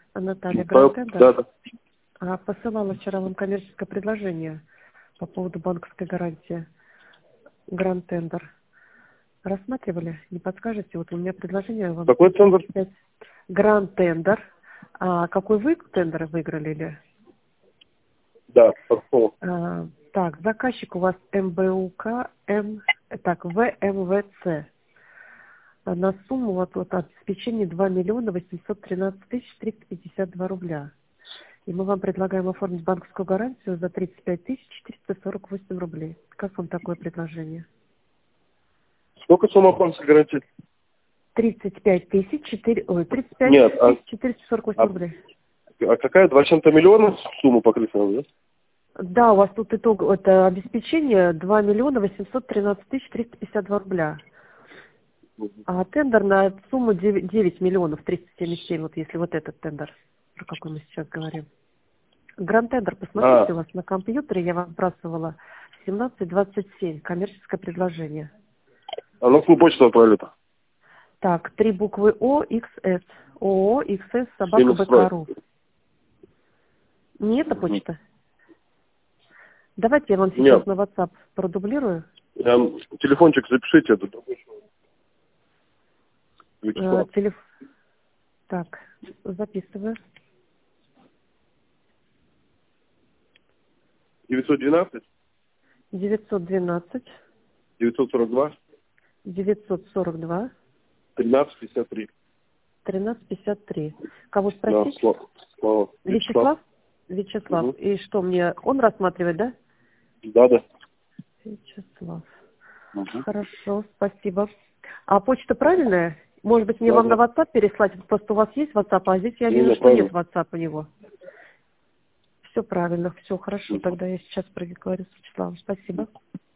Наталья, Да, Гранд Тендер. да, да. Посылала вчера вам коммерческое предложение по поводу банковской гарантии. Гранд Тендер. Рассматривали? Не подскажете? Вот у меня предложение вам. Какой тендер? Гранд Тендер. Какой вы тендер выиграли или? Да, какого? Так, заказчик у вас МБУК, ВМВЦ. На сумму вот обеспечения 2 миллиона 813 тысяч 352 рубля. И мы вам предлагаем оформить банковскую гарантию за 35 тысяч 448 рублей. Как вам такое предложение? Сколько сумма банковской гарантии? 35 тысяч 35 Нет, тысяч 448 рублей. а какая? 2 чем-то миллиона сумму покрыть надо, да? Да, у вас тут итог, это обеспечение 2 миллиона 813 тысяч 352 рубля. А тендер на сумму 9 миллионов 377, вот если вот этот тендер, про какой мы сейчас говорим. Гранд Тендер, посмотрите, у вас на компьютере я вам сбрасывала 1727, коммерческое предложение. А на какую почту отправили-то? Так, 3 буквы О, XS. ООО, XS, собака, БК.ру. Не эта почта? Давайте я вам сейчас на WhatsApp продублирую. Телефончик запишите. Так, записываю. 912 912 942 942 1353. 1353. Кого спросить? Да, Слава. Вячеслав? Вячеслав. Угу. И что мне? Он рассматривает, да? Да. Вячеслав. Угу. Хорошо, спасибо. А почта правильная? Может быть, мне вам на WhatsApp переслать? Просто у вас есть WhatsApp, а здесь я вижу, что нет WhatsApp у него. Все правильно, все хорошо. Тогда я сейчас проговорю с Вячеславом. Спасибо.